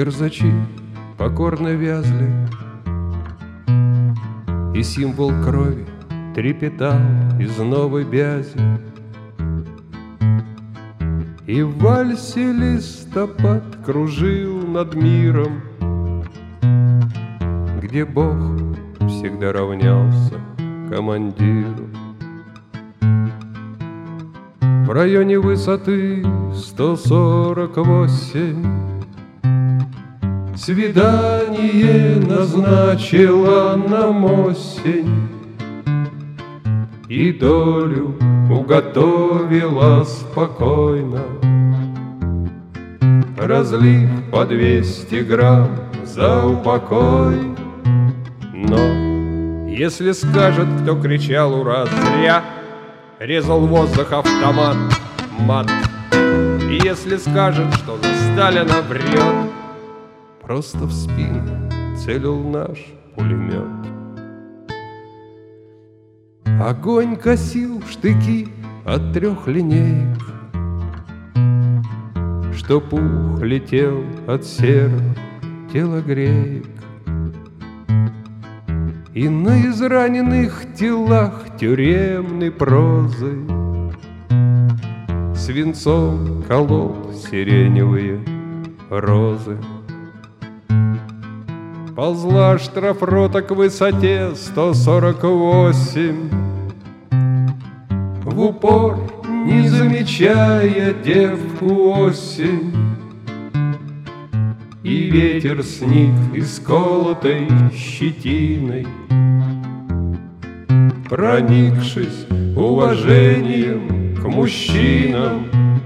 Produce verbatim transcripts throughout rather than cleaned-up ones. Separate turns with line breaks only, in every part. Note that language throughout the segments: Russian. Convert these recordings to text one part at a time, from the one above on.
кирзачи покорно вязли, и символ крови трепетал из новой бязи. И в вальсе листопад кружил над миром, где Бог всегда равнялся командиру. В районе высоты сто сорок восемь свидание назначила нам осень, и долю уготовила спокойно, разлив по двести грамм за упокой. Но если скажет, кто кричал «Ура!» зря, резал воздух автомат, мат. И если скажет, что за Сталина врет, просто в спину целил наш пулемет. Огонь косил штыки от трех линеек, что пух летел от серых телогреек. И на израненных телах тюремной прозы свинцом колол сиреневые розы. Ползла штрафрота к высоте сто сорок восемь, в упор не замечая девку осень. И ветер сник исколотой щетиной, проникшись уважением к мужчинам.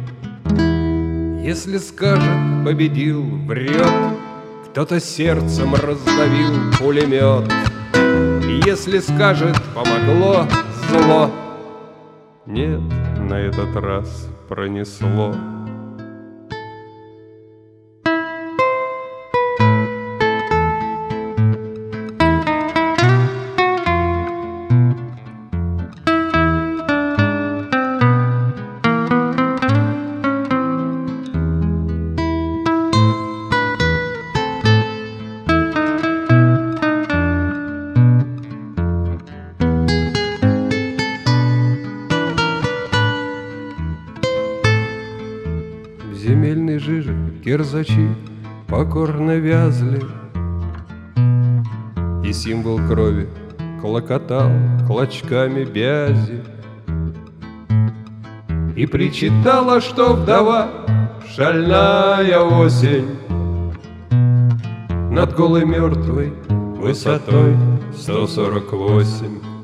Если скажет «победил», врет, кто-то сердцем раздавил пулемет. И если скажет «помогло», зло, нет, на этот раз пронесло. В земельной жиже кирзачи покорно вязли, и символ крови клокотал клочками бязи. И причитала, что вдова шальная осень над голой мертвой высотой сто сорок восемь.